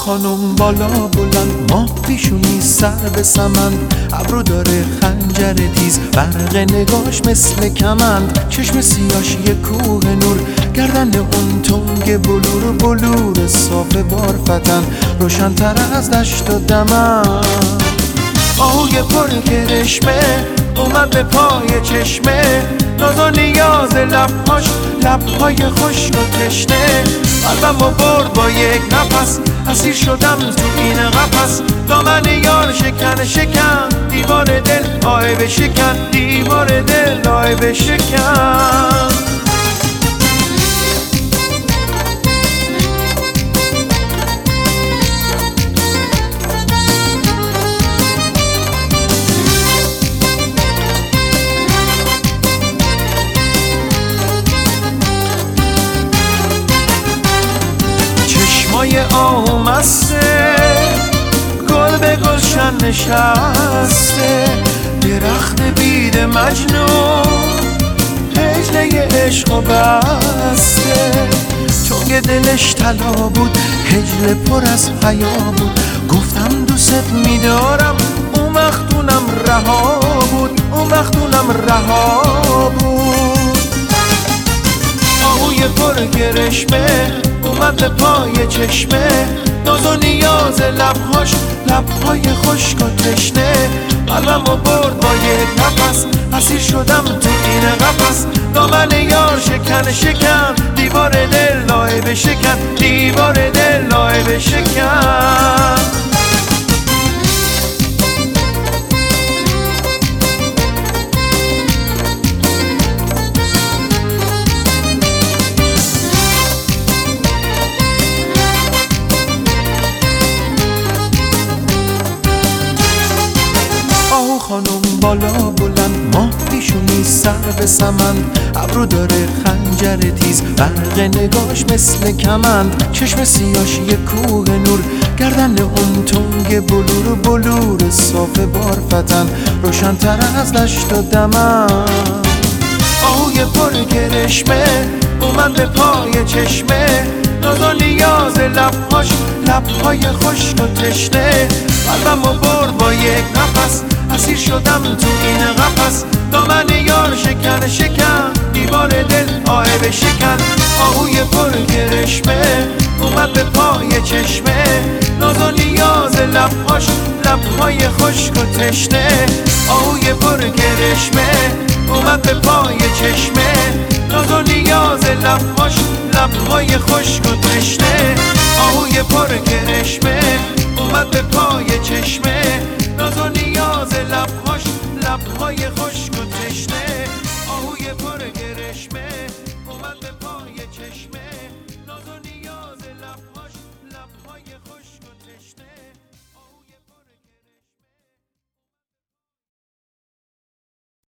خانم بالا بلند، ماه پیشونی سر به سمند، ابرو داره خنجر تیز، برق نگاش مثل کمند، چشم سیاش یه کوه نور، گردن اون تنگ بلور بلور صاف بارفتن، روشن‌تر از دشت و دمن. آهوی پر کرشمه اومد به پای چشمه، ناز و نیاز لبهاش، لبهای خشک و تشنه، قلبمو برد با یک نفس، اسیر شدم تو این قفس، دامن یار شکن شکن، دیوار دل آی بشکن، دیوار دل آی بشکن. چشمای آمسته، گل به گلشن نشسته، درخت بید مجنون، هجله عشق و بسته، تنگ دلش طلا بود، هجله پر از حیا بود، گفتم دوست میدارم، اون وقت اونم رها بود، اون وقت اونم رها بود. آهوی پر کرشمه اومد به پای چشمه، ناز و نیاز لبهاش، لبهای خشک و تشنه، قلبمو برد با یک نفس، اسیر شدم تو این قفس، دامن یار شکن شکن، دیوار دل لای بشکن، دیوار دل لای بشکن. خانم بالا بلند، ماه پیشونی سر به سمند، ابرو داره خنجر تیز، برق نگاش مثل کمند، چشم سیاش یه کوه نور، گردن اون تنگ بلور بلور صاف بارفتن، روشن‌تر از دشت و دمن. آهوی پر کرشمه اومد به پای چشمه، ناز و نیاز لبهاش، لبهای خشک و تشنه، قلبمو برد با یک نفس، اسیر شدم تو این قفس، دامن یار شکن شکن، دیوار دل آه بشکن. آهوی پر کرشمه اومد به پای چشمه، ناز و نیاز لبهاش، لبهای خشک و تشنه، آهوی پر کرشمه اومد به پای چشمه، ناز و نیاز لبهاش، لبهای خشک و تشنه، آهوی پر کرشمه